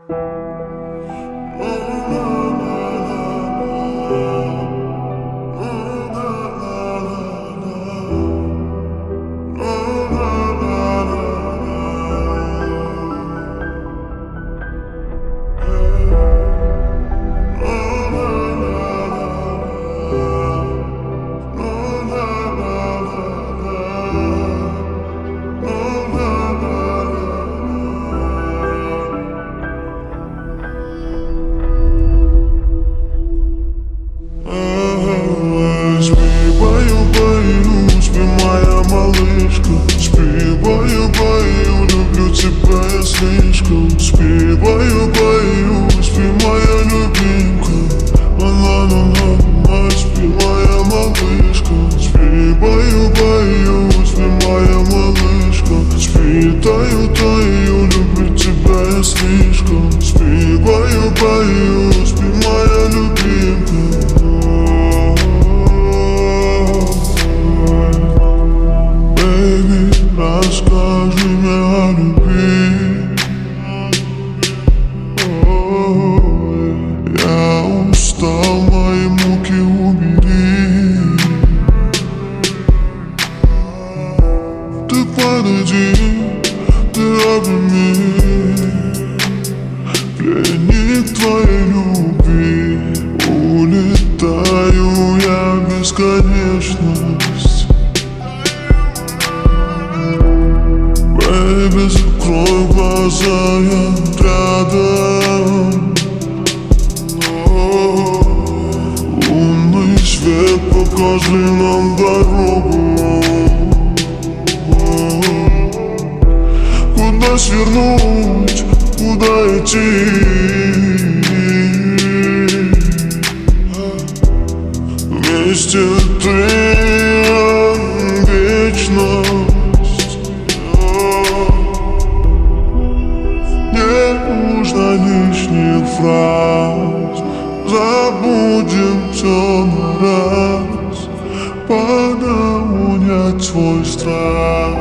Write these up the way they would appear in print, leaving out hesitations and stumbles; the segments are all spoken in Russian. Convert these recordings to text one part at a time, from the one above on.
Спи, баю-баю, люблю тебя я слишком. Спи, баю-баю, спи, моя любимка. Ла-ла-ла-ла, спи, моя малышка. Спи, баю-баю, спи, моя малышка. Спи, таю-таю, люблю тебя я слишком. Спи, баю-баю, спи, моя любимка. Расскажи мне о любви. Я устал, мои муки убери. Ты подойди, ты обними. Пленник твоей любви. Улетаю я в бесконечность. Baby, закрой глаза, я рядом. Лунный свет, покажи нам дорогу. Куда свернуть, куда идти? Вместе ты вечность. Нужно лишних фраз. Забудем все на раз. Пора унять свой страх.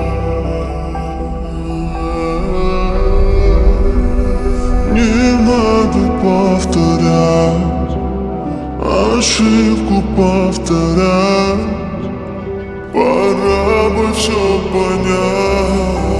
Не надо повторять, ошибку повторять. Пора бы все понять.